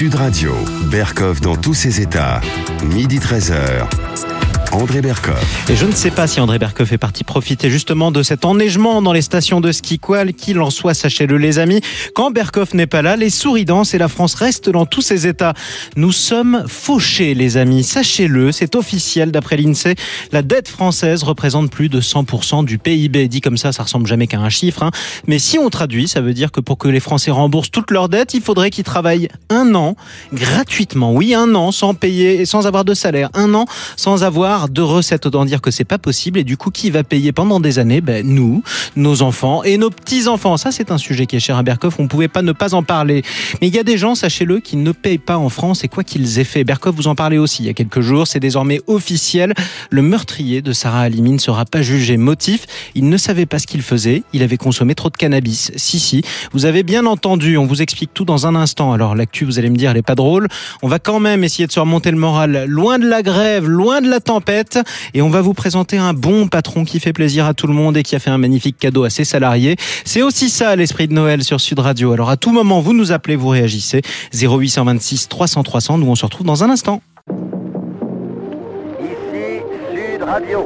Sud Radio, Berkoff dans tous ses états. Midi 13h. André Berkoff. Et je ne sais pas si André Berkoff est parti profiter justement de cet enneigement dans les stations de ski. Quoi qu'il en soit, sachez-le les amis, quand Berkoff n'est pas là, les souris dansent et la France reste dans tous ses états. Nous sommes fauchés les amis, sachez-le, c'est officiel d'après l'INSEE. La dette française représente plus de 100% du PIB. Dit comme ça ressemble jamais qu'à un chiffre. Mais si on traduit, ça veut dire que pour que les Français remboursent toutes leurs dettes, il faudrait qu'ils travaillent 1 an gratuitement. Oui, 1 an sans payer et sans avoir de salaire. 1 an sans avoir de recettes, autant dire que c'est pas possible. Et du coup, qui va payer pendant des années? Nous, nos enfants et nos petits-enfants. Ça, c'est un sujet qui est cher à Berkoff. On pouvait pas ne pas en parler. Mais il y a des gens, sachez-le, qui ne payent pas en France et quoi qu'ils aient fait. Berkoff vous en parlait aussi il y a quelques jours. C'est désormais officiel. Le meurtrier de Sarah Halimi ne sera pas jugé. Motif, il ne savait pas ce qu'il faisait. Il avait consommé trop de cannabis. Si, vous avez bien entendu. On vous explique tout dans un instant. Alors, l'actu, vous allez me dire, elle est pas drôle. On va quand même essayer de se remonter le moral. Loin de la grève, loin de la tempête. Et on va vous présenter un bon patron qui fait plaisir à tout le monde et qui a fait un magnifique cadeau à ses salariés. C'est aussi ça l'esprit de Noël sur Sud Radio. Alors à tout moment, vous nous appelez, vous réagissez. 0826 300 300, nous on se retrouve dans un instant. Ici Sud Radio.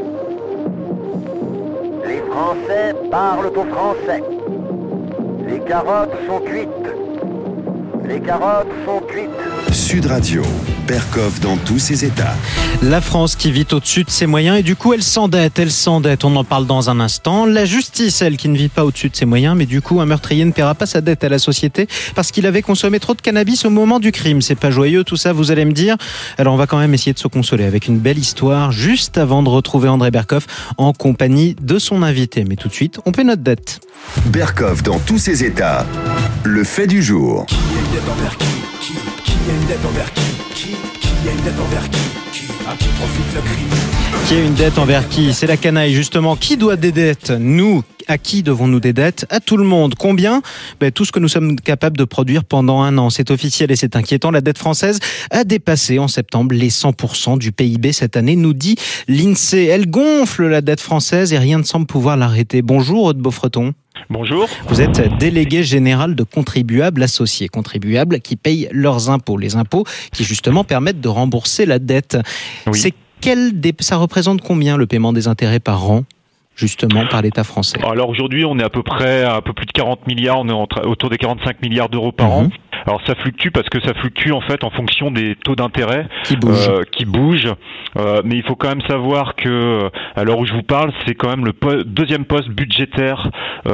Les Français parlent aux Français. Les carottes sont cuites. Les carottes sont cuites. Sud Radio, Berkoff dans tous ses états. La France qui vit au-dessus de ses moyens et du coup elle s'endette. On en parle dans un instant. La justice, elle qui ne vit pas au-dessus de ses moyens, mais du coup un meurtrier ne paiera pas sa dette à la société parce qu'il avait consommé trop de cannabis au moment du crime. C'est pas joyeux tout ça, vous allez me dire. Alors on va quand même essayer de se consoler avec une belle histoire juste avant de retrouver André Berkoff en compagnie de son invité. Mais tout de suite, on paie notre dette. Berkoff dans tous ses états. Le fait du jour. Qui a une dette envers qui a une dette envers qui a une dette envers qui à qui profite le crime? Qui a une dette envers qui? C'est la canaille justement. Qui doit des dettes? Nous. À qui devons-nous des dettes? À tout le monde. Combien? Tout ce que nous sommes capables de produire pendant 1 an. C'est officiel et c'est inquiétant. La dette française a dépassé en septembre les 100% du PIB cette année, nous dit l'INSEE. Elle gonfle la dette française et rien ne semble pouvoir l'arrêter. Bonjour Aude Beaufreton. Bonjour. Vous êtes délégué général de contribuables associés, contribuables qui payent leurs impôts, les impôts qui justement permettent de rembourser la dette. Oui. Ça représente combien le paiement des intérêts par an, justement, par l'État français? Alors aujourd'hui, on est à peu près à un peu plus de 40 milliards, on est autour des 45 milliards d'euros par an. Alors ça fluctue parce que ça fluctue en fait en fonction des taux d'intérêt qui bougent. Mais il faut quand même savoir que à l'heure où je vous parle, c'est quand même le deuxième poste budgétaire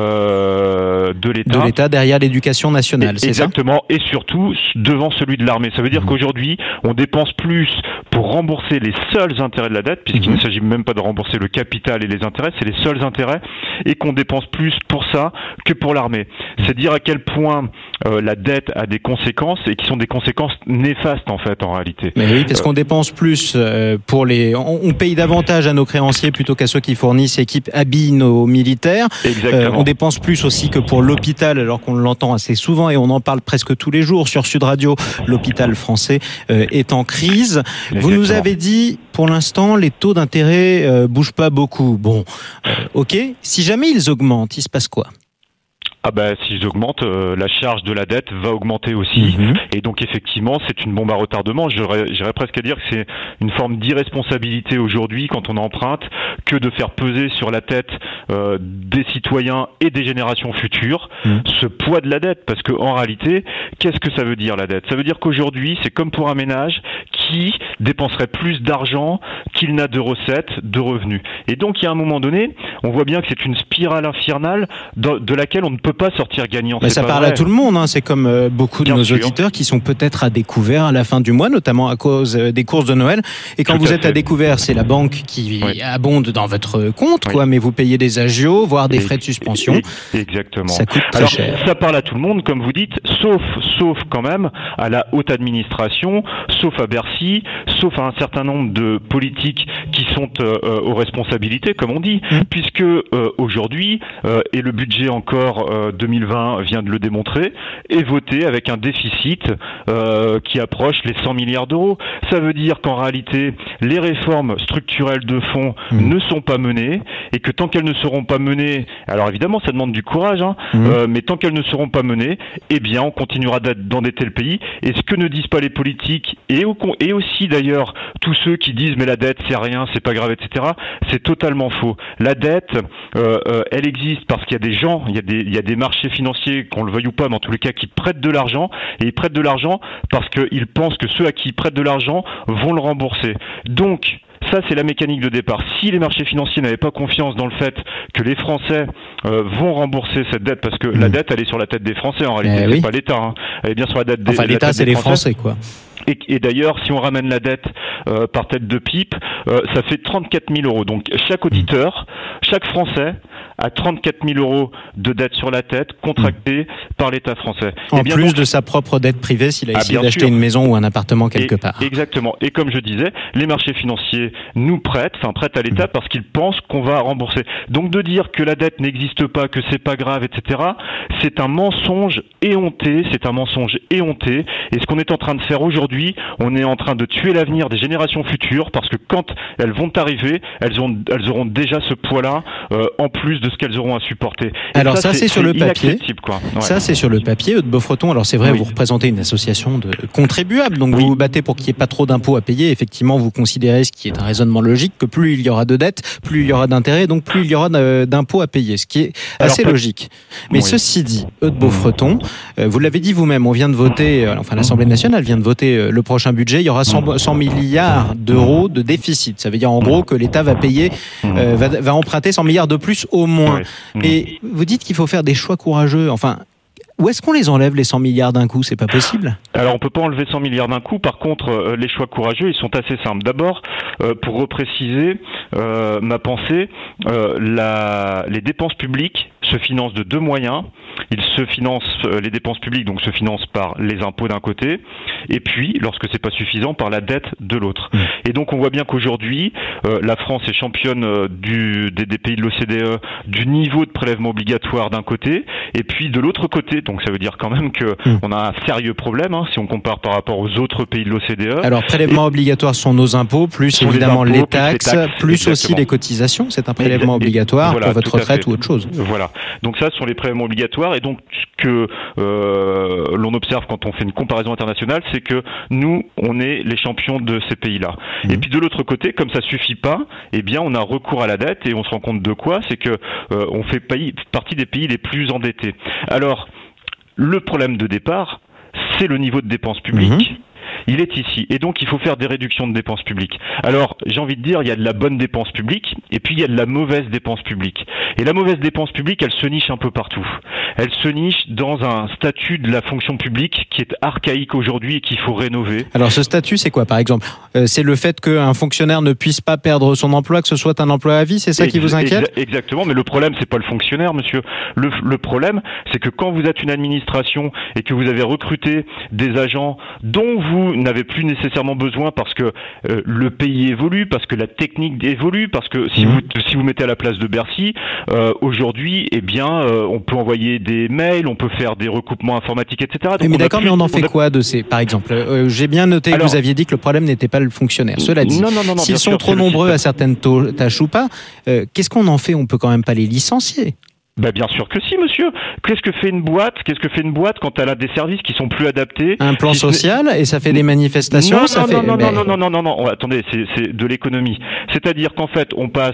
de l'État. De l'État derrière l'éducation nationale, c'est ça? Exactement, et surtout devant celui de l'armée. Ça veut dire qu'aujourd'hui, on dépense plus pour rembourser les seuls intérêts de la dette, puisqu'il ne s'agit même pas de rembourser le capital et les intérêts, c'est les seuls intérêts, et qu'on dépense plus pour ça que pour l'armée. C'est dire à quel point la dette a des conséquences et qui sont des conséquences néfastes en fait en réalité. Mais oui, parce qu'on dépense plus pour on paye davantage à nos créanciers plutôt qu'à ceux qui fournissent et qui habillent nos militaires. Exactement. On dépense plus aussi que pour l'hôpital, alors qu'on l'entend assez souvent et on en parle presque tous les jours sur Sud Radio. L'hôpital français est en crise. Exactement. Vous nous avez dit, pour l'instant, les taux d'intérêt bougent pas beaucoup. Bon, ok. Si jamais ils augmentent, il se passe quoi? S'ils augmentent, la charge de la dette va augmenter aussi. Et donc effectivement, c'est une bombe à retardement. J'irais presque à dire que c'est une forme d'irresponsabilité aujourd'hui quand on emprunte que de faire peser sur la tête des citoyens et des générations futures ce poids de la dette. Parce qu'en réalité, qu'est-ce que ça veut dire la dette? Ça veut dire qu'aujourd'hui, c'est comme pour un ménage qui dépenserait plus d'argent qu'il n'a de recettes, de revenus. Et donc il y a un moment donné, on voit bien que c'est une spirale infernale de laquelle on ne peut pas sortir gagnant. Ça parle à tout le monde, c'est comme beaucoup de nos auditeurs qui sont peut-être à découvert à la fin du mois, notamment à cause des courses de Noël. Et quand vous êtes à découvert, c'est la banque qui abonde dans votre compte, mais vous payez des agios, voire des frais de suspension. Exactement. Ça coûte très cher. Ça parle à tout le monde, comme vous dites, sauf quand même à la haute administration, sauf à Bercy Bercy, sauf à un certain nombre de politiques qui sont aux responsabilités, comme on dit, puisque aujourd'hui, et le budget encore 2020 vient de le démontrer, est voté avec un déficit qui approche les 100 milliards d'euros. Ça veut dire qu'en réalité, les réformes structurelles de fond ne sont pas menées, et que tant qu'elles ne seront pas menées, alors évidemment ça demande du courage, mais tant qu'elles ne seront pas menées, eh bien on continuera d'endetter le pays. Et ce que ne disent pas les politiques, et aussi d'ailleurs tous ceux qui disent mais la dette c'est rien, c'est pas grave, etc., c'est totalement faux. La dette, elle existe parce qu'il y a des gens, il y a des marchés financiers, qu'on le veuille ou pas, mais en tous les cas qui prêtent de l'argent, et ils prêtent de l'argent parce qu'ils pensent que ceux à qui ils prêtent de l'argent vont le rembourser. Donc ça, c'est la mécanique de départ. Si les marchés financiers n'avaient pas confiance dans le fait que les Français vont rembourser cette dette, parce que la dette, elle est sur la tête des Français, en réalité, c'est pas l'État. Elle est bien sur la dette des Français. Enfin, l'État, c'est les Français, quoi. Et d'ailleurs, si on ramène la dette par tête de pipe, ça fait 34 000 euros. Donc chaque auditeur, chaque Français a 34 000 euros de dette sur la tête contractée par l'État français. En plus de sa propre dette privée s'il a essayé d'acheter une maison ou un appartement quelque part. Exactement. Et comme je disais, les marchés financiers nous prêtent à l'État parce qu'ils pensent qu'on va rembourser. Donc de dire que la dette n'existe pas, que c'est pas grave, etc., c'est un mensonge éhonté. Et ce qu'on est en train de faire aujourd'hui, on est en train de tuer l'avenir des générations futures, parce que quand elles vont arriver, elles auront déjà ce poids-là en plus de ce qu'elles auront à supporter. Et alors ça c'est sur le papier. Quoi. Ouais. Ça c'est sur le papier. De Beaufreton, alors c'est vrai, vous représentez une association de contribuables, donc vous vous battez pour qu'il n'y ait pas trop d'impôts à payer. Effectivement, vous considérez, ce qui est un raisonnement logique, que plus il y aura de dettes, plus il y aura d'intérêts, donc plus il y aura d'impôts à payer, ce qui est assez logique. Mais ceci dit, de Beaufreton, vous l'avez dit vous-même, on vient de voter, l'Assemblée nationale vient de voter le prochain budget, il y aura 100 milliards d'euros de déficit. Ça veut dire en gros que l'État va payer, va emprunter 100 milliards de plus au moins. Et vous dites qu'il faut faire des choix courageux. Enfin, où est-ce qu'on les enlève, les 100 milliards d'un coup ? C'est pas possible. Alors on peut pas enlever 100 milliards d'un coup. Par contre, les choix courageux, ils sont assez simples. D'abord, pour repréciser ma pensée, les dépenses publiques se financent de deux moyens. Les dépenses publiques donc se financent par les impôts d'un côté, et puis, lorsque c'est pas suffisant, par la dette de l'autre. Et donc on voit bien qu'aujourd'hui, la France est championne des pays de l'OCDE du niveau de prélèvement obligatoire d'un côté, et puis de l'autre côté, donc ça veut dire quand même qu'on a un sérieux problème, si on compare par rapport aux autres pays de l'OCDE. Alors prélèvement obligatoire sont nos impôts, plus évidemment les taxes, plus aussi les cotisations. C'est un prélèvement obligatoire pour votre retraite ou autre chose. Voilà. Donc ça, ce sont les prélèvements obligatoires, et donc ce que l'on observe quand on fait une comparaison internationale, c'est que nous, on est les champions de ces pays-là. Et puis de l'autre côté, comme ça suffit pas, eh bien on a recours à la dette, et on se rend compte de quoi ? C'est que on fait partie des pays les plus endettés. Alors, le problème de départ, c'est le niveau de dépenses publiques. Il est ici. Et donc, il faut faire des réductions de dépenses publiques. Alors, j'ai envie de dire, il y a de la bonne dépense publique, et puis il y a de la mauvaise dépense publique. Et la mauvaise dépense publique, elle se niche un peu partout. Elle se niche dans un statut de la fonction publique qui est archaïque aujourd'hui et qu'il faut rénover. Alors, ce statut, c'est quoi, par exemple ? C'est le fait qu'un fonctionnaire ne puisse pas perdre son emploi, que ce soit un emploi à vie, c'est ça qui vous inquiète ? Exactement, mais le problème, c'est pas le fonctionnaire, monsieur. Le problème, c'est que quand vous êtes une administration et que vous avez recruté des agents dont vous n'avez plus nécessairement besoin parce que le pays évolue, parce que la technique évolue, parce que si vous mettez à la place de Bercy, aujourd'hui, eh bien, on peut envoyer des mails, on peut faire des recoupements informatiques, etc. Donc mais d'accord, mais on en fait quoi de ces, par exemple, j'ai bien noté que vous aviez dit que le problème n'était pas le fonctionnaire. Cela dit, s'ils sont trop nombreux à certaines tâches ou pas, qu'est-ce qu'on en fait ? On peut quand même pas les licencier. Ben bien sûr que si, monsieur. Qu'est-ce que fait une boîte quand elle a des services qui sont plus adaptés ? Un plan social et ça fait des manifestations. Non. Attendez, c'est de l'économie. C'est-à-dire qu'en fait, on passe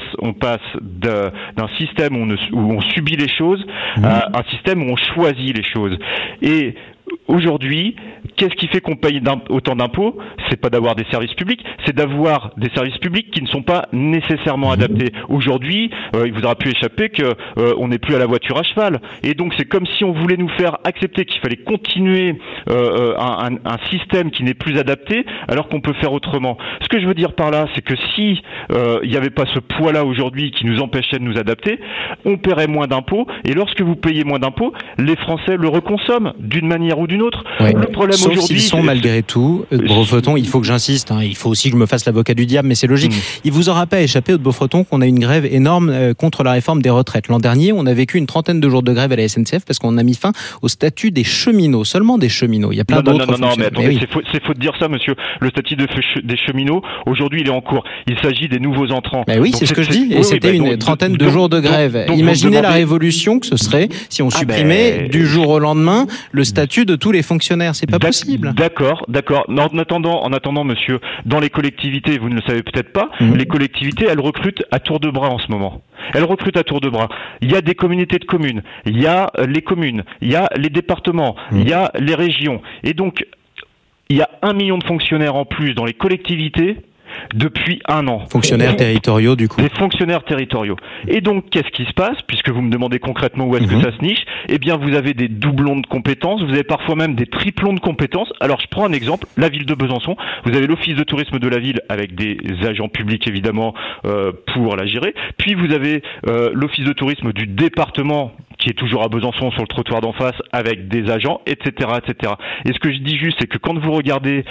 d'un système où on subit les choses à un système où on choisit les choses. Et aujourd'hui, qu'est-ce qui fait qu'on paye autant d'impôts ? C'est pas d'avoir des services publics, c'est d'avoir des services publics qui ne sont pas nécessairement adaptés. Aujourd'hui, il vous aura pu échapper que on n'est plus à la voiture à cheval. Et donc c'est comme si on voulait nous faire accepter qu'il fallait continuer un système qui n'est plus adapté, alors qu'on peut faire autrement. Ce que je veux dire par là, c'est que si il n'y avait pas ce poids-là aujourd'hui qui nous empêchait de nous adapter, on paierait moins d'impôts. Et lorsque vous payez moins d'impôts, les Français le reconsomment d'une manière ou d'une autre. Oui. Le problème Sauf aujourd'hui, s'ils sont malgré tout, Beaufreton, il faut que j'insiste, hein, il faut aussi que je me fasse l'avocat du diable, mais c'est logique. Il vous aura pas échappé, Beaufreton, qu'on a une grève énorme contre la réforme des retraites. L'an dernier, on a vécu une trentaine de jours de grève à la SNCF parce qu'on a mis fin au statut des cheminots, seulement des cheminots. Il y a plein d'autres fonctionnaires. Non, mais attendez, c'est faux de dire ça, monsieur. Le statut des cheminots, aujourd'hui, il est en cours. Il s'agit des nouveaux entrants. Oui, c'est ce que je dis. Et c'était une trentaine de jours de grève. Imaginez la révolution que ce serait si on supprimait du jour au lendemain le statut de tous les fonctionnaires. C'est pas possible. D'accord. En attendant, monsieur, dans les collectivités, vous ne le savez peut-être pas, les collectivités, elles recrutent à tour de bras en ce moment. Elles recrutent à tour de bras. Il y a des communautés de communes, il y a les communes, il y a les départements, il y a les régions. Et donc, il y a 1 million de fonctionnaires en plus dans les collectivités depuis 1 an. Fonctionnaires territoriaux, du coup. Des fonctionnaires territoriaux. Et donc, qu'est-ce qui se passe, puisque vous me demandez concrètement où est-ce que ça se niche? Eh bien, vous avez des doublons de compétences, vous avez parfois même des triplons de compétences. Alors, je prends un exemple, la ville de Besançon. Vous avez l'office de tourisme de la ville, avec des agents publics, évidemment, pour la gérer. Puis, vous avez l'office de tourisme du département, qui est toujours à Besançon, sur le trottoir d'en face, avec des agents, etc., etc. Et ce que je dis juste, c'est que quand vous regardez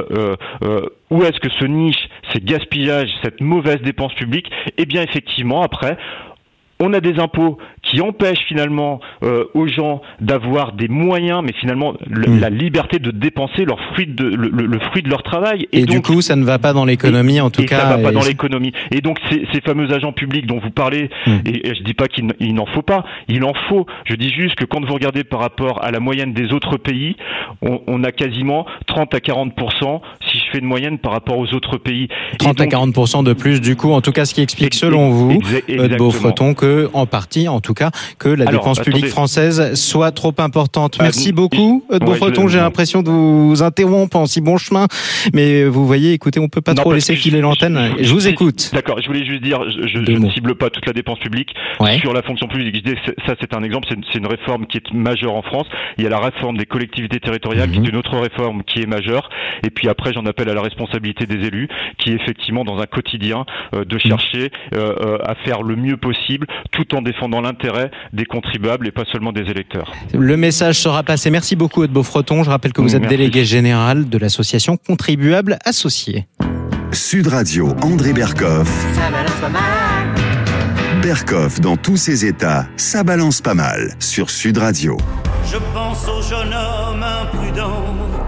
où est-ce que se niche ces gaspillages, cette mauvaise dépense publique, eh bien effectivement, après, on a des impôts qui empêchent finalement aux gens d'avoir des moyens, mais finalement la liberté de dépenser le fruit de leur travail. Et donc, du coup, ça ne va pas dans l'économie, en tout cas. Ça ne va pas dans l'économie. Et donc, ces fameux agents publics dont vous parlez, et je dis pas qu'il n'en faut pas, il en faut. Je dis juste que quand vous regardez par rapport à la moyenne des autres pays, on a quasiment 30 à 40%, si je fais une moyenne par rapport aux autres pays. 30 à 40% de plus, du coup, en tout cas, ce qui explique, selon vous, Beaufreton, que, en partie, en tout cas, que la dépense publique française soit trop importante. Merci beaucoup, Beaufreton. J'ai l'impression de vous interrompre en si bon chemin, mais vous voyez, écoutez, on peut pas trop laisser filer l'antenne. Je vous écoute. D'accord, je voulais juste dire, je ne cible pas toute la dépense publique sur la fonction publique. Ça, c'est un exemple, c'est une réforme qui est majeure en France. Il y a la réforme des collectivités territoriales, qui est une autre réforme qui est majeure. Et puis après, j'en appelle à la responsabilité des élus, qui est effectivement dans un quotidien de chercher à faire le mieux possible, tout en défendant l'intérêt des contribuables et pas seulement des électeurs. Le message sera passé. Merci beaucoup, Beaufreton. Je rappelle que vous êtes délégué général de l'association Contribuables Associés. Sud Radio, André Berkoff. Ça balance pas mal. Berkoff dans tous ses états, ça balance pas mal sur Sud Radio. Je pense au jeune homme imprudent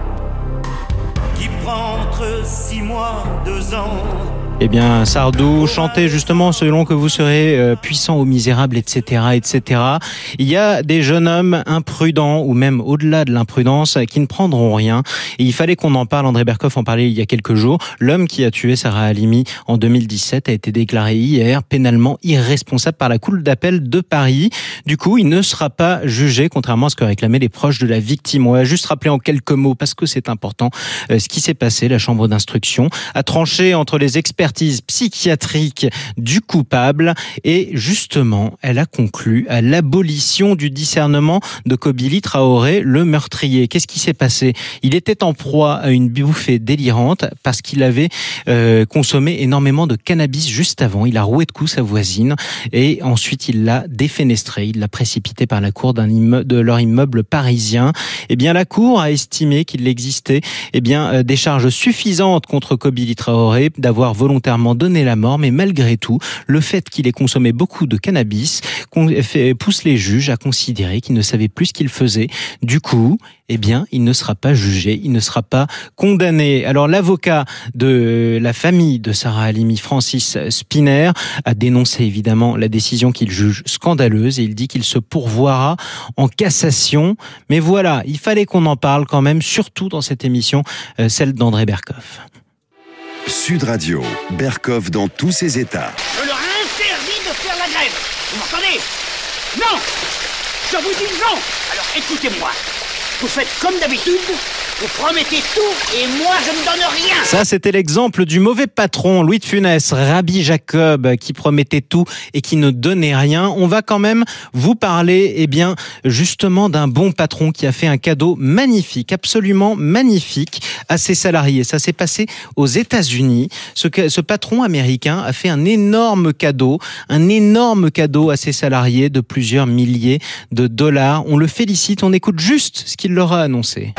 qui prend entre 6 mois, 2 ans. Eh bien, Sardou chantait justement selon que vous serez puissant ou misérable, etc., etc. Il y a des jeunes hommes imprudents, ou même au-delà de l'imprudence, qui ne prendront rien. Et il fallait qu'on en parle. André Berkoff en parlait il y a quelques jours. L'homme qui a tué Sarah Halimi en 2017 a été déclaré hier pénalement irresponsable par la Cour d'appel de Paris. Du coup, il ne sera pas jugé, contrairement à ce que réclamaient les proches de la victime. On va juste rappeler en quelques mots, parce que c'est important, ce qui s'est passé. La chambre d'instruction a tranché entre les expertises psychiatrique du coupable et justement, elle a conclu à l'abolition du discernement de Kobili Traoré, le meurtrier. Qu'est-ce qui s'est passé? Il était en proie à une bouffée délirante parce qu'il avait consommé énormément de cannabis juste avant. Il a roué de coups sa voisine et ensuite il l'a défenestré. Il l'a précipité par la cour de leur immeuble parisien. Eh bien, la cour a estimé qu'il existait des charges suffisantes contre Kobili Traoré d'avoir volontairement donné la mort, mais malgré tout, le fait qu'il ait consommé beaucoup de cannabis pousse les juges à considérer qu'il ne savait plus ce qu'il faisait. Du coup, il ne sera pas jugé, il ne sera pas condamné. Alors, l'avocat de la famille de Sarah Halimi, Francis Spinner, a dénoncé évidemment la décision qu'il juge scandaleuse et il dit qu'il se pourvoira en cassation. Mais voilà, il fallait qu'on en parle quand même, surtout dans cette émission, celle d'André Berkoff. Sud Radio, Berkoff dans tous ses états. Je leur interdis de faire la grève. Vous m'entendez? Non! Je vous dis non! Alors écoutez-moi. Vous faites comme d'habitude, vous promettez tout et moi je ne donne rien. Ça, c'était l'exemple du mauvais patron, Louis de Funès, Rabbi Jacob, qui promettait tout et qui ne donnait rien. On va quand même vous parler, justement d'un bon patron qui a fait un cadeau magnifique, absolument magnifique à ses salariés. Ça s'est passé aux États-Unis. Ce patron américain a fait un énorme cadeau à ses salariés de plusieurs milliers de dollars. On le félicite, on écoute juste ce qu'il leur a annoncé.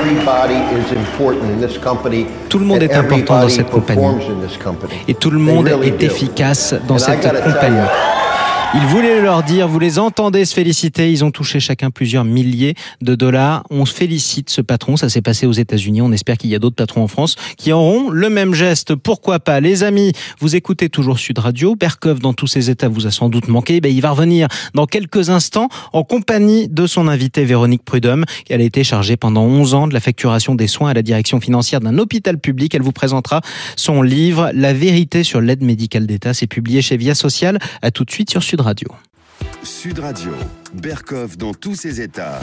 Tout le monde est important dans cette compagnie et tout le monde est efficace dans cette compagnie. Il voulait leur dire, vous les entendez se féliciter, ils ont touché chacun plusieurs milliers de dollars. On se félicite ce patron, ça s'est passé aux États-Unis, on espère qu'il y a d'autres patrons en France qui auront le même geste, pourquoi pas. Les amis, vous écoutez toujours Sud Radio, Berkoff dans tous ses états vous a sans doute manqué, il va revenir dans quelques instants en compagnie de son invitée Véronique Prudhomme. Elle a été chargée pendant 11 ans de la facturation des soins à la direction financière d'un hôpital public. Elle vous présentera son livre « La vérité sur l'aide médicale d'État ». C'est publié chez Via Social. À tout de suite sur Sud Radio. Sud Radio, Berkoff dans tous ses états.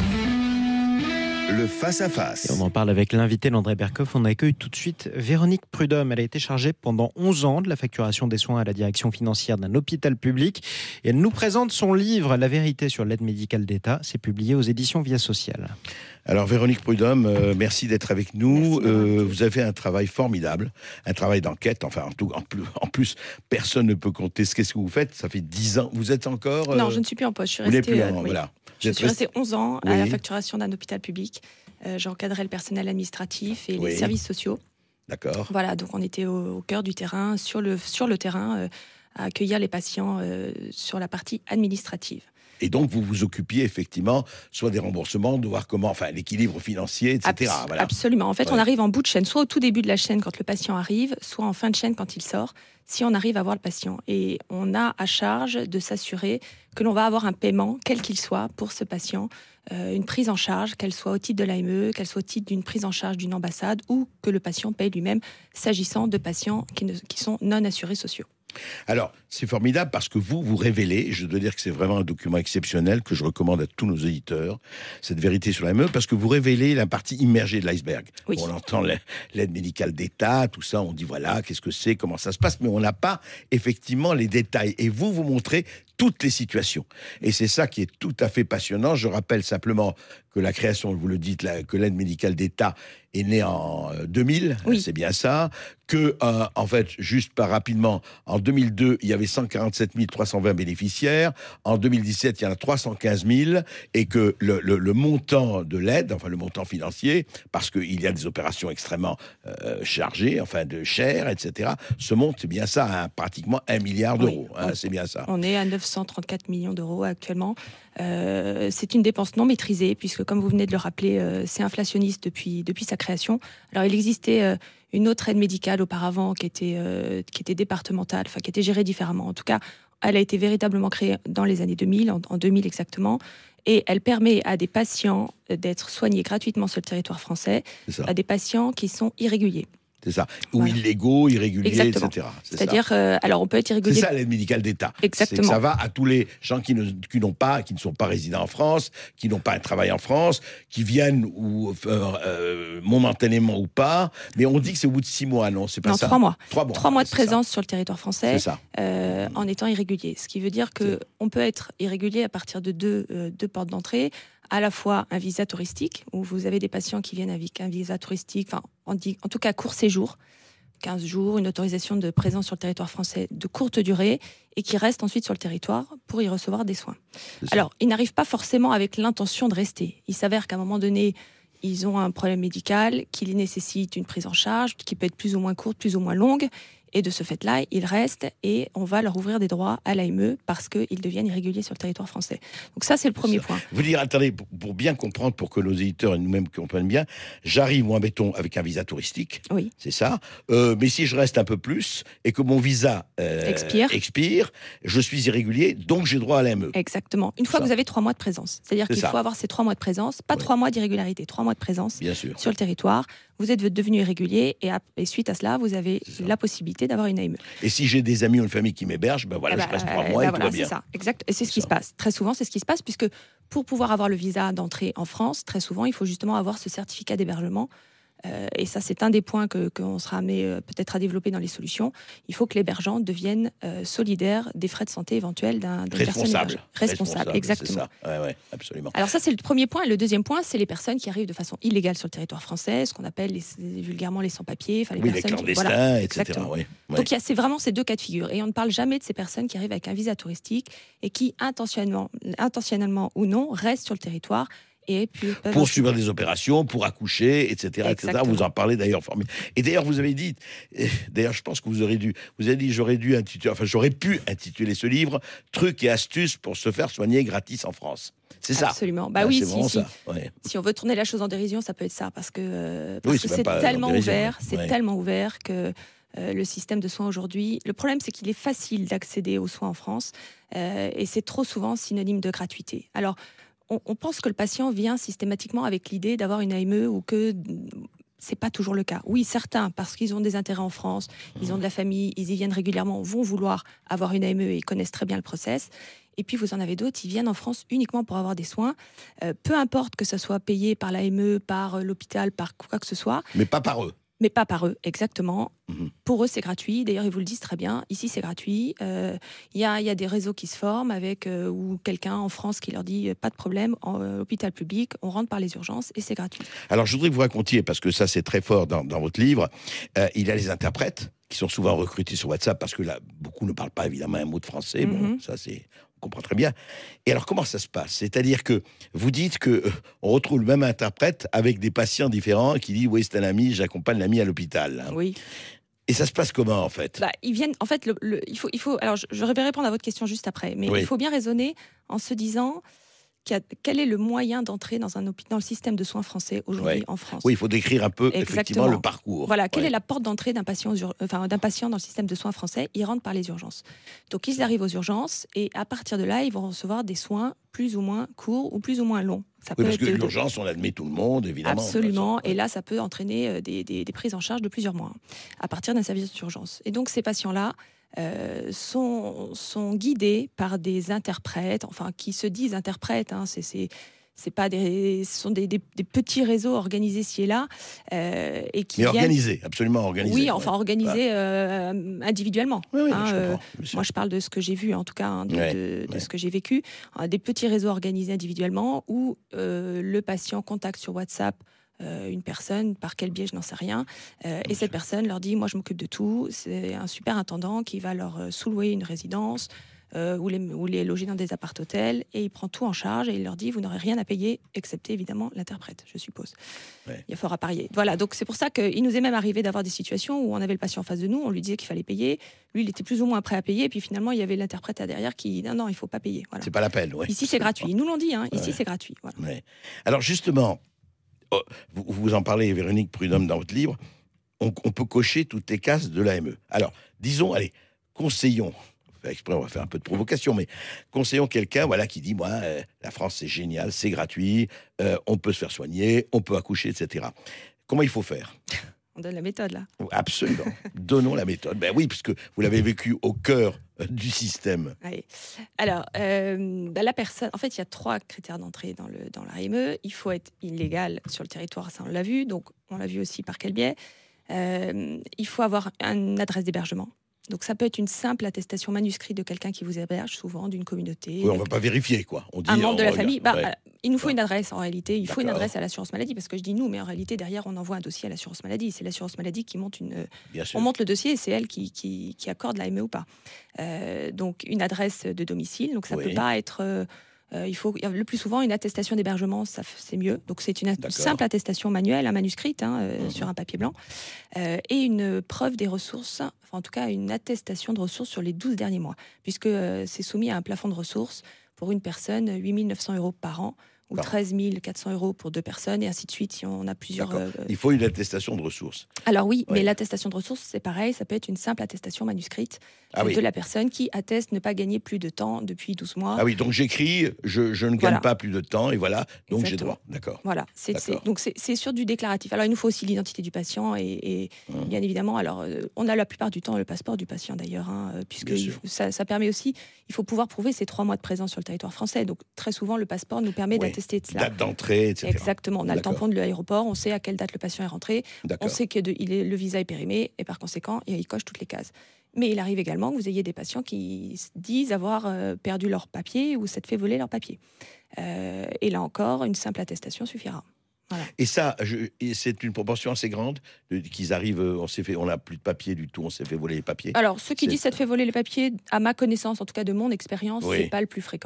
Le face-à-face. Et on en parle avec l'invité André Berkoff. On accueille tout de suite Véronique Prudhomme. Elle a été chargée pendant 11 ans de la facturation des soins à la direction financière d'un hôpital public. Et elle nous présente son livre « La vérité sur l'aide médicale d'État ». C'est publié aux éditions Via Social. Alors Véronique Prudhomme, merci d'être avec nous. Vous avez fait un travail formidable, un travail d'enquête. Enfin, en plus, personne ne peut compter ce qu'est-ce que vous faites. Ça fait 10 ans. Vous êtes encore Non, je ne suis plus en poste. Je suis restée. Voilà. Je suis restée 11 ans à la facturation d'un hôpital public. J'encadrais le personnel administratif et les services sociaux. D'accord. Voilà, donc on était au cœur du terrain, sur le terrain, à accueillir les patients sur la partie administrative. Et donc, vous vous occupiez effectivement soit des remboursements, de voir comment, enfin, l'équilibre financier, etc. Voilà. Absolument. En fait, on arrive en bout de chaîne, soit au tout début de la chaîne quand le patient arrive, soit en fin de chaîne quand il sort, si on arrive à voir le patient. Et on a à charge de s'assurer que l'on va avoir un paiement, quel qu'il soit, pour ce patient, une prise en charge, qu'elle soit au titre de l'AME, qu'elle soit au titre d'une prise en charge d'une ambassade, ou que le patient paye lui-même, s'agissant de patients qui sont non assurés sociaux. Alors, c'est formidable parce que vous révélez, je dois dire que c'est vraiment un document exceptionnel que je recommande à tous nos auditeurs, cette vérité sur l'AME, parce que vous révélez la partie immergée de l'iceberg. Oui. On entend l'aide médicale d'État, tout ça, on dit voilà, qu'est-ce que c'est, comment ça se passe, mais on n'a pas effectivement les détails. Et vous montrez toutes les situations. Et c'est ça qui est tout à fait passionnant. Je rappelle simplement que la création, vous le dites, que l'aide médicale d'État est née en 2000, c'est bien ça, que, en fait, juste pas rapidement, en 2002, il y avait 147 320 bénéficiaires, en 2017, il y en a 315 000, et que le montant de l'aide, enfin le montant financier, parce qu'il y a des opérations extrêmement chargées, enfin de chères, etc., se monte, c'est bien ça, à pratiquement 1 milliard d'euros. C'est bien ça. On est à 934 millions d'euros actuellement. C'est une dépense non maîtrisée, puisque comme vous venez de le rappeler, c'est inflationniste depuis sa création. Alors il existait une autre aide médicale auparavant qui était départementale, enfin qui était gérée différemment. En tout cas, elle a été véritablement créée dans les années 2000, en 2000 exactement, et elle permet à des patients d'être soignés gratuitement sur le territoire français, à des patients qui sont irréguliers. C'est ça. Ou illégaux, irréguliers, exactement. etc. C'est-à-dire, alors on peut être irrégulier. C'est ça l'aide médicale d'État. Exactement. C'est que ça va à tous les gens qui ne sont pas résidents en France, qui n'ont pas un travail en France, qui viennent ou momentanément ou pas. Mais on dit que c'est au bout de 6 mois, non? C'est pas ça? 3 mois. 3 mois de présence sur le territoire français. C'est ça. En étant irrégulier. Ce qui veut dire qu'on peut être irrégulier à partir de deux portes d'entrée. À la fois un visa touristique, où vous avez des patients qui viennent avec un visa touristique, enfin, en tout cas court séjour, 15 jours, une autorisation de présence sur le territoire français de courte durée, et qui restent ensuite sur le territoire pour y recevoir des soins. Alors, ils n'arrivent pas forcément avec l'intention de rester. Il s'avère qu'à un moment donné, ils ont un problème médical qui nécessite une prise en charge, qui peut être plus ou moins courte, plus ou moins longue. Et de ce fait-là, ils restent et on va leur ouvrir des droits à l'AME parce qu'ils deviennent irréguliers sur le territoire français. Donc ça, c'est le premier point. Vous dire, attendez, pour bien comprendre, pour que nos éditeurs et nous-mêmes comprennent bien, j'arrive, moi, mettons, avec un visa touristique, c'est ça, mais si je reste un peu plus et que mon visa expire, je suis irrégulier, donc j'ai droit à l'AME. Exactement. Une fois que vous avez 3 mois de présence. C'est-à-dire qu'il faut avoir ces 3 mois de présence, pas 3 mois d'irrégularité, 3 mois de présence sur le territoire. Vous êtes devenu irrégulier et suite à cela, vous avez la possibilité d'avoir une AME. Et si j'ai des amis ou une famille qui m'héberge, je reste 3 mois et tout va bien. C'est ça, exact. Et c'est ce qui se passe. Très souvent, c'est ce qui se passe, puisque pour pouvoir avoir le visa d'entrée en France, très souvent, il faut justement avoir ce certificat d'hébergement. Et ça, c'est un des points qu'on sera amené peut-être à développer dans les solutions. Il faut que l'hébergeant devienne solidaire des frais de santé éventuels d'une personne hébergée. Responsable, exactement. C'est ça. Ouais, absolument. Alors ça, c'est le premier point. Et le deuxième point, c'est les personnes qui arrivent de façon illégale sur le territoire français, ce qu'on appelle vulgairement les sans-papiers. Les clandestins, etc. Donc c'est vraiment ces deux cas de figure. Et on ne parle jamais de ces personnes qui arrivent avec un visa touristique et qui, intentionnellement ou non, restent sur le territoire Et puis, pour subir des opérations, pour accoucher, etc., etc. Vous en parlez d'ailleurs. Et d'ailleurs, vous avez dit, d'ailleurs, je pense que vous avez dit, j'aurais pu intituler ce livre Trucs et astuces pour se faire soigner gratis en France. C'est ça. Absolument. Oui, si on veut tourner la chose en dérision, ça peut être ça, parce que c'est tellement ouvert que le système de soins aujourd'hui. Le problème, c'est qu'il est facile d'accéder aux soins en France, et c'est trop souvent synonyme de gratuité. Alors, on pense que le patient vient systématiquement avec l'idée d'avoir une AME ou que c'est pas toujours le cas. Oui, certains, parce qu'ils ont des intérêts en France, ils ont de la famille, ils y viennent régulièrement, vont vouloir avoir une AME et ils connaissent très bien le process. Et puis vous en avez d'autres, ils viennent en France uniquement pour avoir des soins, peu importe que ça soit payé par l'AME, par l'hôpital, par quoi que ce soit. Mais pas par eux. Mais pas par eux, exactement. Pour eux, c'est gratuit. D'ailleurs, ils vous le disent très bien. Ici, c'est gratuit. Il y a des réseaux qui se forment avec ou quelqu'un en France qui leur dit pas de problème, en hôpital public, on rentre par les urgences et c'est gratuit. Alors, je voudrais que vous racontiez, parce que ça, c'est très fort dans votre livre, il y a les interprètes qui sont souvent recrutés sur WhatsApp parce que là, beaucoup ne parlent pas évidemment un mot de français. Bon, ça, on comprend très bien. Et alors, comment ça se passe? C'est-à-dire que vous dites que on retrouve le même interprète avec des patients différents qui dit oui, c'est un ami, j'accompagne l'ami à l'hôpital. Oui. Et ça se passe comment en fait? Ils viennent. En fait, il faut. Alors, je vais répondre à votre question juste après, mais il faut bien raisonner en se disant quel est le moyen d'entrer dans le système de soins français aujourd'hui en France. Oui, il faut décrire un peu effectivement le parcours. Voilà, quelle est la porte d'entrée d'un patient dans le système de soins français? Il rentre par les urgences. Donc ils arrivent aux urgences et à partir de là, ils vont recevoir des soins plus ou moins courts ou plus ou moins longs. Parce que l'urgence, on admet tout le monde, évidemment. Absolument, et là, ça peut entraîner des prises en charge de plusieurs mois à partir d'un service d'urgence. Et donc ces patients-là sont guidés par des interprètes, qui se disent interprètes. C'est pas ce sont des petits réseaux organisés ci et là et qui organisés, absolument organisés. Oui, organisés individuellement. Oui, moi, je parle de ce que j'ai vu, en tout cas, de ce que j'ai vécu. Des petits réseaux organisés individuellement où le patient contacte sur WhatsApp une personne, par quel biais, je n'en sais rien, et cette personne leur dit, moi je m'occupe de tout, c'est un super intendant qui va leur sous-louer une résidence ou les loger dans des appart-hôtels, et il prend tout en charge et il leur dit, vous n'aurez rien à payer, excepté évidemment l'interprète, je suppose. Il y a fort à parier. Voilà, donc c'est pour ça qu'il nous est même arrivé d'avoir des situations où on avait le patient en face de nous, on lui disait qu'il fallait payer, lui il était plus ou moins prêt à payer, et puis finalement il y avait l'interprète derrière qui dit, non, il ne faut pas payer. Voilà. C'est pas la peine. Ici c'est gratuit, ils nous l'ont dit, ici c'est gratuit. Voilà. Alors justement, vous en parlez, Véronique Prudhomme, dans votre livre, on peut cocher toutes les cases de l'AME. Alors, disons, allez, conseillons, on va faire un peu de provocation, mais conseillons quelqu'un qui dit, moi, la France, c'est génial, c'est gratuit, on peut se faire soigner, on peut accoucher, etc. Comment il faut faire? On donne la méthode, là. Absolument. Donnons la méthode. Ben oui, puisque vous l'avez vécu au cœur du système. Oui. Alors, la personne... En fait, il y a 3 critères d'entrée dans l'AME. Il faut être illégal sur le territoire, ça on l'a vu. Donc, on l'a vu aussi par quel biais. Il faut avoir une adresse d'hébergement. Donc ça peut être une simple attestation manuscrite de quelqu'un qui vous héberge, souvent d'une communauté. Oui, on ne va pas vérifier, quoi. On dit, un membre de la famille. Il nous faut une adresse, en réalité. Il faut une adresse à l'assurance maladie, parce que je dis nous, mais en réalité, derrière, on envoie un dossier à l'assurance maladie. C'est l'assurance maladie qui monte on monte le dossier et c'est elle qui accorde l'AME ou pas. Donc une adresse de domicile. Donc ça peut pas être... il faut le plus souvent une attestation d'hébergement, c'est mieux. Donc c'est une simple attestation manuelle, manuscrite, sur un papier blanc, et une preuve des ressources, en tout cas une attestation de ressources sur les 12 derniers mois, puisque c'est soumis à un plafond de ressources pour une personne, 8 900 € par an, ou 13 400 € pour 2 personnes, et ainsi de suite si on a plusieurs... Il faut une attestation de ressources. Alors oui, mais l'attestation de ressources, c'est pareil, ça peut être une simple attestation manuscrite de la personne qui atteste ne pas gagner plus de temps depuis 12 mois. Ah oui, donc j'écris, je ne gagne pas plus de temps, et voilà, donc j'ai droit. D'accord. Voilà, donc c'est sur du déclaratif. Alors il nous faut aussi l'identité du patient, et bien évidemment, alors on a la plupart du temps le passeport du patient d'ailleurs, puisque ça permet aussi, il faut pouvoir prouver ses 3 mois de présence sur le territoire français, donc très souvent le passeport nous permet d'attester de cela. Date d'entrée, etc. Exactement, on a le tampon de l'aéroport, on sait à quelle date le patient est rentré, on sait que le visa est périmé, et par conséquent, il coche toutes les cases. Mais il arrive également que vous ayez des patients qui disent avoir perdu leur papier ou s'être fait voler leur papier. Et là encore, une simple attestation suffira. Voilà. Et ça, c'est une proportion assez grande qu'ils arrivent, on n'a plus de papier du tout, on s'est fait voler les papiers. Alors, ceux qui disent s'être fait voler les papiers, à ma connaissance, en tout cas de mon expérience, c'est pas le plus fréquent.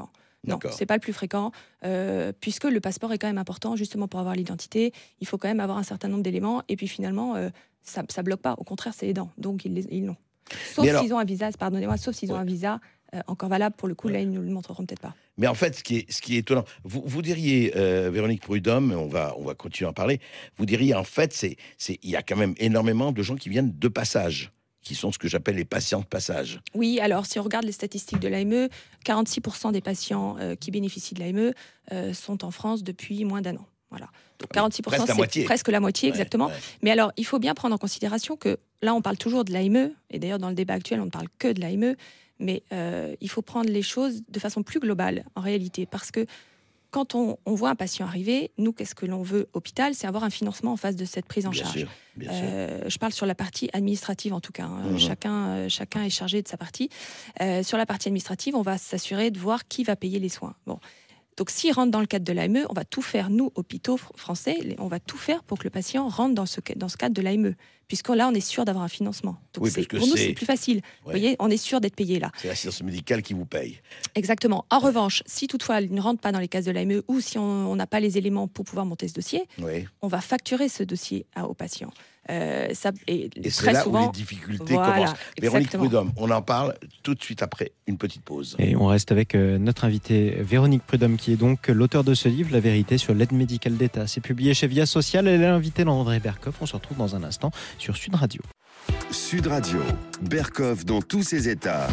Non, c'est pas le plus fréquent, puisque le passeport est quand même important, justement pour avoir l'identité. Il faut quand même avoir un certain nombre d'éléments, et puis finalement, ça bloque pas. Au contraire, c'est aidant. Donc ils l'ont. Sauf s'ils ont un visa, sauf s'ils ont un visa encore valable. Pour le coup, là, ils nous le montreront peut-être pas. Mais en fait, ce qui est étonnant, vous diriez, Véronique Prudhomme, on va continuer à en parler. Vous diriez en fait, il y a quand même énormément de gens qui viennent de passage, qui sont ce que j'appelle les patients de passage. Oui, alors si on regarde les statistiques de l'AME, 46% des patients qui bénéficient de l'AME sont en France depuis moins d'1 an. Voilà. Donc 46%, c'est presque la moitié, exactement. Ouais. Mais alors, il faut bien prendre en considération que là, on parle toujours de l'AME, et d'ailleurs, dans le débat actuel, on ne parle que de l'AME, mais il faut prendre les choses de façon plus globale, en réalité, parce que quand on voit un patient arriver, nous, qu'est-ce que l'on veut, hôpital, c'est avoir un financement en face de cette prise en charge. Bien sûr. Je parle sur la partie administrative, en tout cas. Chacun est chargé de sa partie. Sur la partie administrative, on va s'assurer de voir qui va payer les soins. Bon. Donc, s'il rentre dans le cadre de l'AME, on va tout faire, nous, hôpitaux français, on va tout faire pour que le patient rentre dans ce cadre de l'AME. Puisque là, on est sûr d'avoir un financement. Donc, pour nous, c'est plus facile. Ouais. Vous voyez, on est sûr d'être payé là. C'est l'assistance médicale qui vous paye. Exactement. En revanche, si toutefois, elle ne rentre pas dans les cases de l'AME ou si on n'a pas les éléments pour pouvoir monter ce dossier, on va facturer ce dossier au patient. Et c'est là où les difficultés commencent. Véronique Prudhomme, on en parle tout de suite après une petite pause. Et on reste avec notre invitée Véronique Prudhomme, qui est donc l'auteur de ce livre, La vérité sur l'aide médicale d'État. C'est publié chez Via Social. Elle est l'invitée d'André Berkoff. On se retrouve dans un instant sur Sud Radio. Sud Radio, Berkoff dans tous ses états.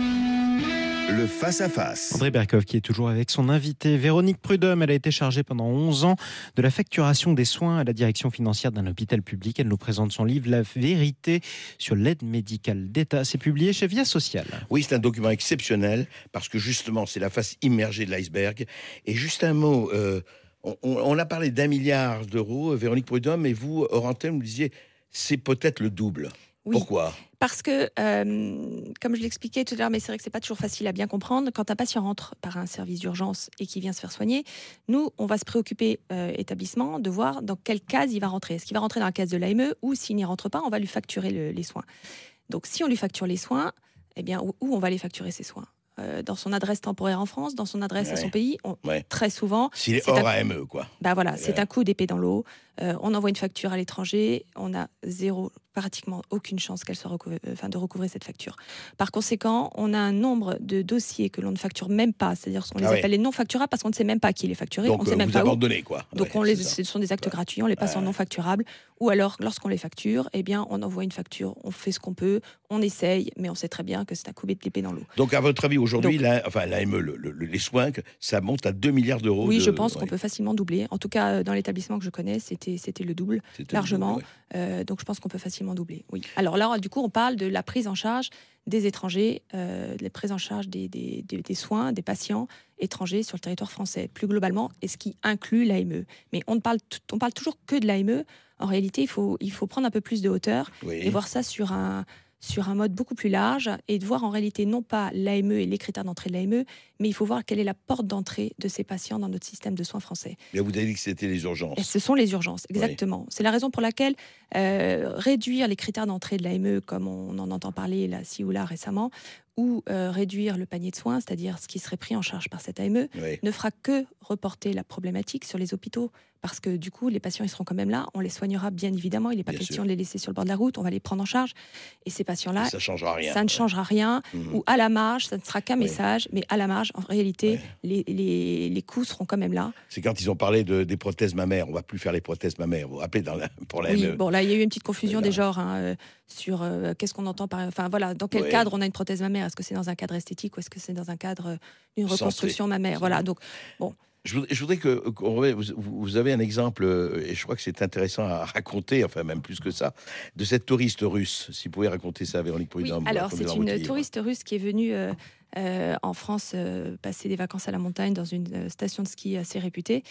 Le face-à-face. André Berkoff qui est toujours avec son invité Véronique Prudhomme. Elle a été chargée pendant 11 ans de la facturation des soins à la direction financière d'un hôpital public. Elle nous présente son livre La vérité sur l'aide médicale d'État. C'est publié chez Via Social. Oui, c'est un document exceptionnel parce que justement, c'est la face immergée de l'iceberg. Et juste un mot, on a parlé d'1 milliard d'euros, Véronique Prudhomme, et vous, hors antenne, vous disiez, c'est peut-être le double. Oui. Pourquoi ? Parce que, comme je l'expliquais tout à l'heure, mais c'est vrai que c'est pas toujours facile à bien comprendre, quand un patient rentre par un service d'urgence et qui vient se faire soigner, nous, on va se préoccuper, établissement, de voir dans quelle case il va rentrer. Est-ce qu'il va rentrer dans la case de l'AME ou s'il n'y rentre pas, on va lui facturer les soins. Donc, si on lui facture les soins, eh bien, où on va les facturer ces soins ? Dans son adresse temporaire en France, dans son adresse à son pays, très souvent... S'il est hors AME, quoi. Bah voilà, c'est un coup d'épée dans l'eau. On envoie une facture à l'étranger, on a pratiquement aucune chance qu'elle soit de recouvrer cette facture. Par conséquent, on a un nombre de dossiers que l'on ne facture même pas, c'est-à-dire qu'on les appelle les non facturables parce qu'on ne sait même pas qui les facturé, donc, on ne sait même vous pas abandonnez, quoi. Donc ce sont des actes gratuits, on les passe en non facturables, ou alors lorsqu'on les facture, eh bien on envoie une facture, on fait ce qu'on peut, on essaye, mais on sait très bien que c'est un coup d'épée dans l'eau. Donc à votre avis aujourd'hui, l'AME, les soins, ça monte à 2 milliards d'euros. Oui, je pense qu'on peut facilement doubler. En tout cas, dans l'établissement que je connais, c'était le double, largement. Donc je pense qu'on peut facilement doubler. Oui. Alors là, du coup, on parle de la prise en charge des étrangers, de la prise en charge des soins des patients étrangers sur le territoire français, plus globalement, et ce qui inclut l'AME. Mais on parle toujours que de l'AME. En réalité, il faut prendre un peu plus de hauteur et voir ça sur un mode beaucoup plus large et de voir en réalité non pas l'AME et les critères d'entrée de l'AME, mais il faut voir quelle est la porte d'entrée de ces patients dans notre système de soins français. Mais vous avez dit que c'était les urgences. Et ce sont les urgences, exactement. Oui. C'est la raison pour laquelle réduire les critères d'entrée de l'AME, comme on en entend parler là, ci ou là récemment, ou réduire le panier de soins, c'est-à-dire ce qui serait pris en charge par cette AME, ne fera que reporter la problématique sur les hôpitaux. Parce que du coup, les patients, ils seront quand même là. On les soignera bien évidemment. Il n'est pas question de les laisser sur le bord de la route. On va les prendre en charge. Et ces patients-là, ça changera rien. Ça ne changera rien. Ou à la marge, ça ne sera qu'un message. Mais à la marge, en réalité, les coûts seront quand même là. C'est quand ils ont parlé des prothèses mammaires. On ne va plus faire les prothèses mammaires. Vous vous rappelez pour la Oui, bon, là, il y a eu une petite confusion des genres sur qu'est-ce qu'on entend par... Enfin, voilà, dans quel cadre on a une prothèse mammaire ? Est-ce que c'est dans un cadre esthétique ou est-ce que c'est dans un cadre d'une reconstruction mammaire ? Voilà, donc, bon... Je voudrais que vous avez un exemple, et je crois que c'est intéressant à raconter, enfin même plus que ça, de cette touriste russe. Si vous pouvez raconter ça, Véronique Prudhomme. Oui, alors c'est une touriste russe qui est venue en France passer des vacances à la montagne dans une station de ski assez réputée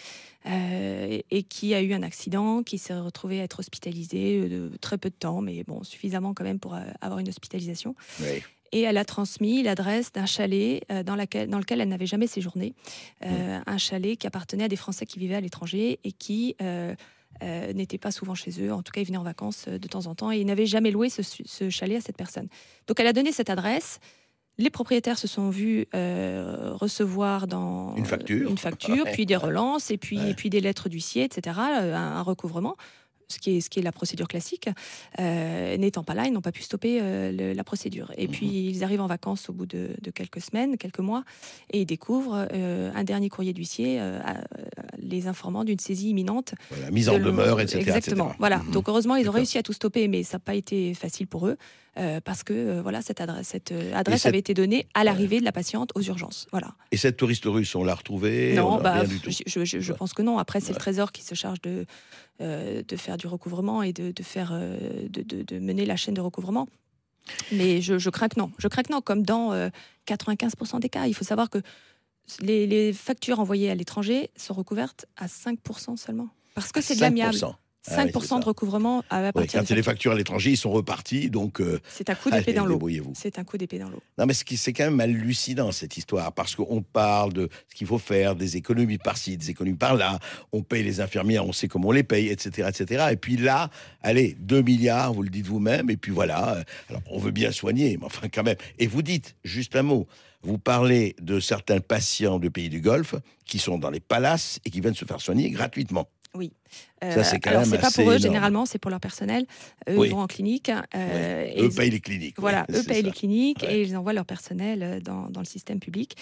et qui a eu un accident, qui s'est retrouvée à être hospitalisée de très peu de temps, mais bon, suffisamment quand même pour avoir une hospitalisation. Oui. Et elle a transmis l'adresse d'un chalet dans lequel elle n'avait jamais séjourné. Un chalet qui appartenait à des Français qui vivaient à l'étranger et qui n'étaient pas souvent chez eux. En tout cas, ils venaient en vacances de temps en temps et ils n'avaient jamais loué ce chalet à cette personne. Donc, elle a donné cette adresse. Les propriétaires se sont vus recevoir une facture, puis des relances, et puis des lettres d'huissier, etc., un recouvrement. Ce qui est la procédure classique. N'étant pas là, ils n'ont pas pu stopper la procédure. Et puis, ils arrivent en vacances au bout de quelques semaines, quelques mois, et ils découvrent un dernier courrier d'huissier les informant d'une saisie imminente. Voilà, mise en demeure, etc. Exactement. Etc. Voilà. Donc, heureusement, ils ont réussi à tout stopper, mais ça n'a pas été facile pour eux, parce que cette adresse avait été donnée à l'arrivée de la patiente aux urgences. Voilà. Et cette touriste russe, on l'a retrouvée? Non, rien du tout. je pense que non. Après, c'est le Trésor qui se charge de faire du recouvrement et de mener la chaîne de recouvrement. Mais je crains que non. Je crains que non, comme dans 95% des cas. Il faut savoir que les factures envoyées à l'étranger sont recouvertes à 5% seulement. Parce que c'est de l'amiable. 5% de recouvrement à partir quand il y a des factures à l'étranger, ils sont repartis, donc... c'est un coup d'épée dans l'eau. C'est un coup d'épée dans l'eau. Non, mais c'est quand même hallucinant, cette histoire, parce qu'on parle de ce qu'il faut faire, des économies par-ci, des économies par-là, on paye les infirmières, on sait comment on les paye, etc., etc. Et puis là, allez, 2 milliards, vous le dites vous-même, et puis voilà, alors on veut bien soigner, mais enfin quand même. Et vous dites, juste un mot, vous parlez de certains patients de pays du Golfe qui sont dans les palaces et qui viennent se faire soigner gratuitement. Oui. Ça, c'est alors, c'est pas pour eux, énorme. Généralement, c'est pour leur personnel. Eux, ils vont en clinique. Eux payent les cliniques. Voilà, eux payent les cliniques et ils envoient leur personnel dans le système public.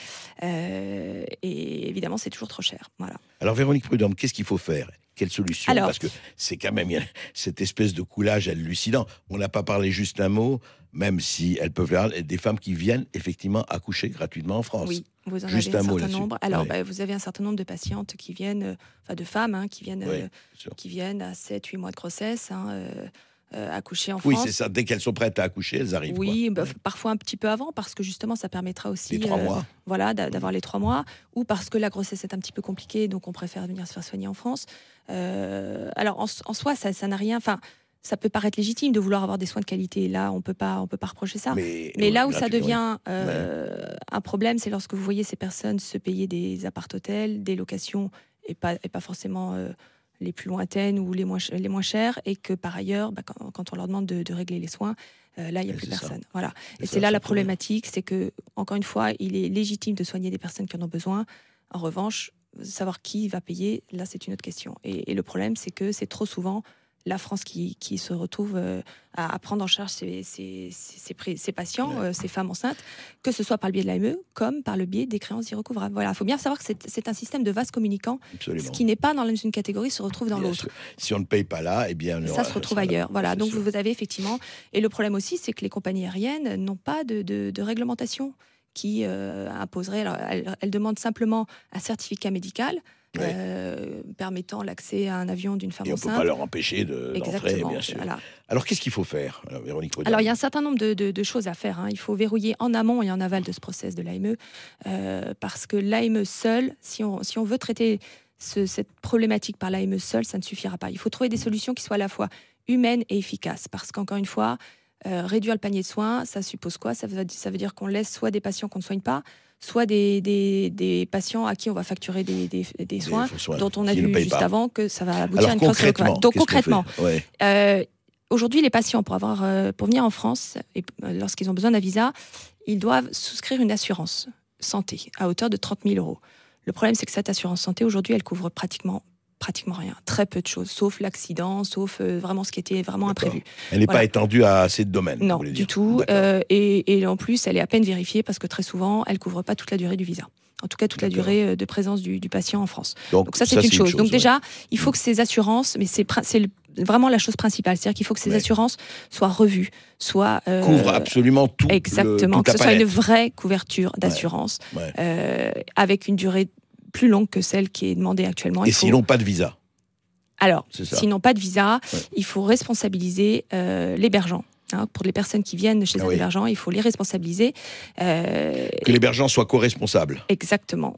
Et évidemment, c'est toujours trop cher. Voilà. Alors, Véronique Prudhomme, qu'est-ce qu'il faut faire? Quelle solution? Parce que c'est quand même cette espèce de coulage hallucinant. On n'a pas parlé juste un mot, même si elles peuvent être des femmes qui viennent effectivement accoucher gratuitement en France. Oui, vous en avez un certain nombre. Alors, vous avez un certain nombre de patientes qui viennent, de femmes qui viennent à 7-8 mois de grossesse, accoucher en France. Oui, c'est ça. Dès qu'elles sont prêtes à accoucher, elles arrivent. Oui, parfois un petit peu avant, parce que justement, ça permettra aussi les 3 mois. Voilà, d'avoir les 3 mois, ou parce que la grossesse est un petit peu compliquée, donc on préfère venir se faire soigner en France. Alors, en soi, ça n'a rien... Enfin, ça peut paraître légitime de vouloir avoir des soins de qualité. Là, on peut pas reprocher ça. Mais là où ça devient un problème, c'est lorsque vous voyez ces personnes se payer des appart-hôtels, des locations, et pas forcément les plus lointaines ou les moins chères, et que par ailleurs, quand on leur demande de régler les soins, là, il n'y a plus personne. Voilà. Et c'est là la problématique, c'est que, encore une fois, il est légitime de soigner des personnes qui en ont besoin. En revanche, savoir qui va payer, là, c'est une autre question. Et le problème, c'est que c'est trop souvent la France qui se retrouve à prendre en charge ses patients, ces femmes enceintes, que ce soit par le biais de l'AME, comme par le biais des créances irrecouvrables. Voilà, il faut bien savoir que c'est un système de vase communicant. Absolument. Ce qui n'est pas dans une catégorie se retrouve dans l'autre. Si on ne paye pas là, eh bien... Ça se retrouve ailleurs. Voilà, donc vous avez effectivement... Et le problème aussi, c'est que les compagnies aériennes n'ont pas de réglementation qui imposerait... Alors, elles demandent simplement un certificat médical permettant l'accès à un avion d'une femme enceinte. Et on ne peut pas leur empêcher d'entrer, bien sûr. Voilà. Alors, qu'est-ce qu'il faut faire, Véronique Prudhomme? Alors, il y a un certain nombre de choses à faire. Il faut verrouiller en amont et en aval de ce process de l'AME, parce que l'AME seule, si on veut traiter cette problématique par l'AME seule, ça ne suffira pas. Il faut trouver des solutions qui soient à la fois humaines et efficaces, parce qu'encore une fois, réduire le panier de soins, ça suppose quoi? Ça veut dire qu'on laisse soit des patients qu'on ne soigne pas, soit des patients à qui on va facturer des soins dont on a vu juste avant que ça va aboutir à une créance irrécouvable. Donc concrètement, aujourd'hui, les patients, pour venir en France, et lorsqu'ils ont besoin d'un visa, ils doivent souscrire une assurance santé à hauteur de 30 000 €. Le problème, c'est que cette assurance santé, aujourd'hui, elle couvre pratiquement rien, très peu de choses, sauf l'accident, sauf vraiment ce qui était vraiment imprévu. Elle n'est pas étendue à ces domaines? Non, du tout. Et en plus, elle est à peine vérifiée parce que très souvent, elle ne couvre pas toute la durée du visa. En tout cas, toute la durée de présence du patient en France. Donc ça, c'est une chose. Donc déjà, il faut que ces assurances, mais c'est vraiment la chose principale, c'est-à-dire qu'il faut que ces assurances soient revues, couvrent absolument tout. Exactement, que ce soit une vraie couverture d'assurance, avec une durée plus longue que celle qui est demandée actuellement. Et s'ils n'ont pas de visa? Alors, s'ils n'ont pas de visa, il faut responsabiliser l'hébergeant. Pour les personnes qui viennent chez un hébergeant, il faut les responsabiliser. Que l'hébergeant soit co-responsable. Exactement.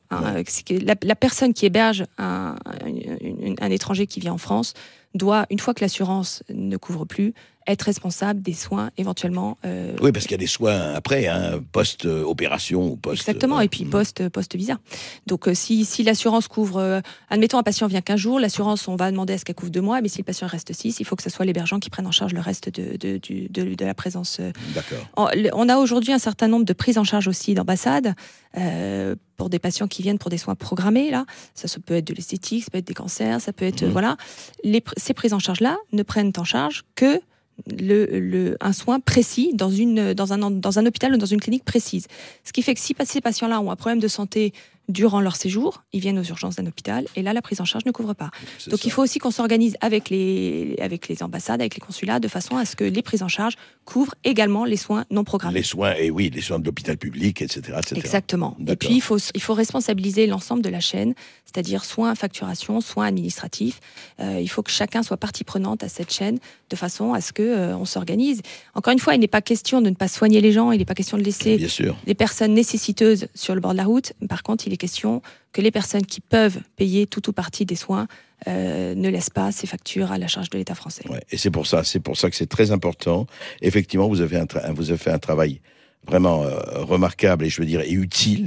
La personne qui héberge un étranger qui vient en France doit, une fois que l'assurance ne couvre plus, être responsable des soins éventuellement. Oui, parce qu'il y a des soins après, post-opération ou post. Exactement, et puis post-visa. Donc si l'assurance couvre, admettons un patient vient 15 jours, l'assurance, on va demander à ce qu'elle couvre 2 mois, mais si le patient reste 6, il faut que ce soit l'hébergeant qui prenne en charge le reste de la présence. D'accord. On a aujourd'hui un certain nombre de prises en charge aussi d'ambassades pour des patients qui viennent pour des soins programmés. Là, ça peut être de l'esthétique, ça peut être des cancers, ça peut être voilà. Ces prises en charge là ne prennent en charge que un soin précis dans un hôpital ou dans une clinique précise. Ce qui fait que si ces patients-là ont un problème de santé durant leur séjour, ils viennent aux urgences d'un hôpital et là, la prise en charge ne couvre pas. Donc, il faut aussi qu'on s'organise avec les ambassades, avec les consulats, de façon à ce que les prises en charge couvrent également les soins non programmés. Les soins, les soins de l'hôpital public, etc. Exactement. D'accord. Et puis, il faut responsabiliser l'ensemble de la chaîne, c'est-à-dire soins, facturation, soins administratifs. Il faut que chacun soit partie prenante à cette chaîne, de façon à ce qu'on s'organise. Encore une fois, il n'est pas question de ne pas soigner les gens, il n'est pas question de laisser les personnes nécessiteuses sur le bord de la route. Par contre, il est question que les personnes qui peuvent payer tout ou partie des soins ne laissent pas ces factures à la charge de l'État français. Ouais, et c'est pour ça que c'est très important. Effectivement, vous avez fait un travail vraiment remarquable et je veux dire et utile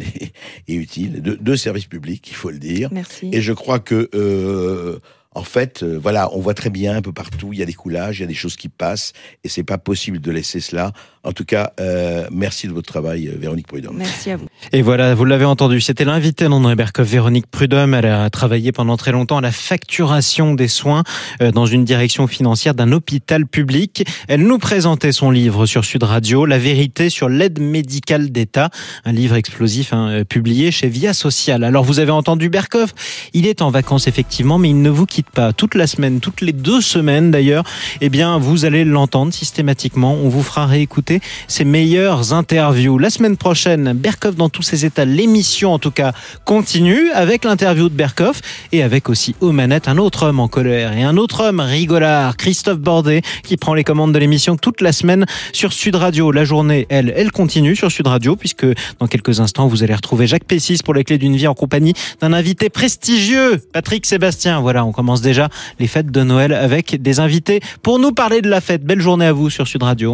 de service public, il faut le dire. Merci. Et je crois que en fait, voilà, on voit très bien un peu partout, il y a des coulages, il y a des choses qui passent, et c'est pas possible de laisser cela. En tout cas, merci de votre travail, Véronique Prudhomme. Merci à vous. Et voilà, vous l'avez entendu, c'était l'invité d'André Berkoff, Véronique Prudhomme. Elle a travaillé pendant très longtemps à la facturation des soins dans une direction financière d'un hôpital public. Elle nous présentait son livre sur Sud Radio, La vérité sur l'aide médicale d'État, un livre explosif publié chez Via Social. Alors vous avez entendu Berkoff, il est en vacances effectivement, mais il ne vous quitte pas toute la semaine, toutes les 2 semaines d'ailleurs. Eh bien, vous allez l'entendre systématiquement. On vous fera réécouter ses meilleures interviews. La semaine prochaine, Berkoff dans tous ses états, l'émission en tout cas continue avec l'interview de Berkoff et avec aussi aux manettes un autre homme en colère et un autre homme rigolard, Christophe Bordet, qui prend les commandes de l'émission toute la semaine sur Sud Radio. La journée, elle continue sur Sud Radio puisque dans quelques instants, vous allez retrouver Jacques Pessis pour les clés d'une vie en compagnie d'un invité prestigieux, Patrick Sébastien. Voilà, on commence déjà les fêtes de Noël avec des invités pour nous parler de la fête. Belle journée à vous sur Sud Radio.